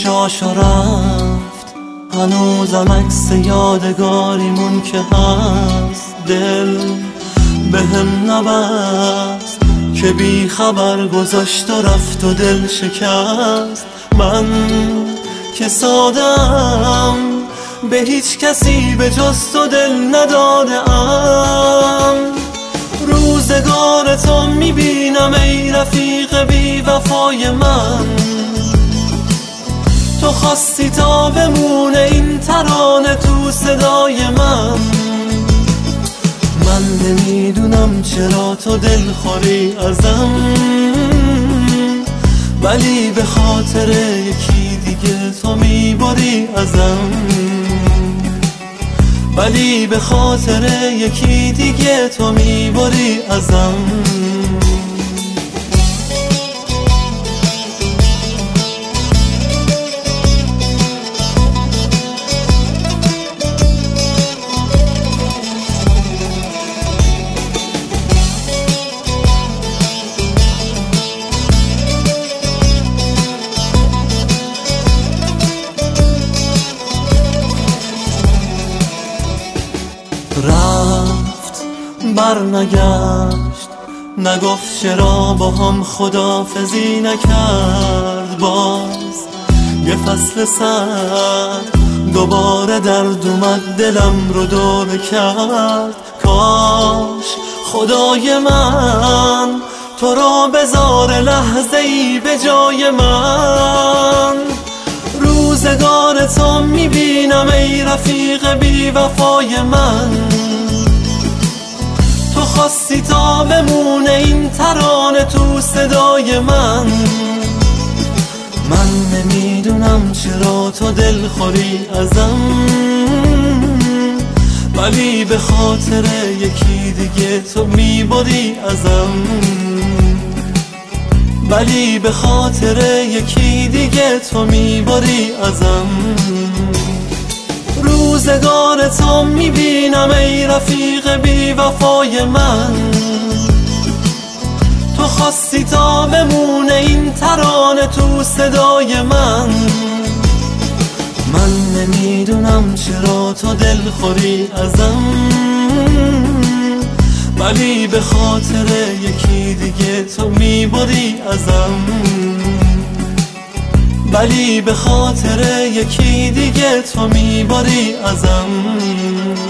جاشو رفت، هنوزم عکس یادگاریمون که هست. دل به هم نبست که بی خبر گذاشت و رفت و دل شکست. من که سادم به هیچ کسی به جز تو دل ندادم. روزگار تو میبینم ای رفیق بی وفای من، تو خواستی تا بمونه این ترانه تو صدای من. من نمیدونم چرا تو دلخوری ازم، ولی به خاطر یکی دیگه تو میبری ازم، ولی به خاطر یکی دیگه تو میبری ازم. رفت برنگشت، نگفت چرا با هم خداحافظی نکرد. باز یه فصل سرد دوباره درد اومد دلم رو دور کرد. کاش خدای من تو رو بذاره لحظه ای به جای من. روزگار تو میبینم ای رفیق بی وفای من، تو خواستی تا بمونه این ترانه تو صدای من. من نمیدونم چرا تو دلخوری ازم، ولی به خاطر یکی دیگه تو میبری ازم، ولی به خاطر یکی دیگه تو میبری ازم. روزگار تو میبینم ای رفیق بی وفای من، تو خواستی تا بمونه این ترانه تو صدای من. من نمیدونم چرا تو دلخوری ازم، ولی به خاطر یکی دیگه تو میبری ازم، ولی به خاطر یکی دیگه تو میبری ازم.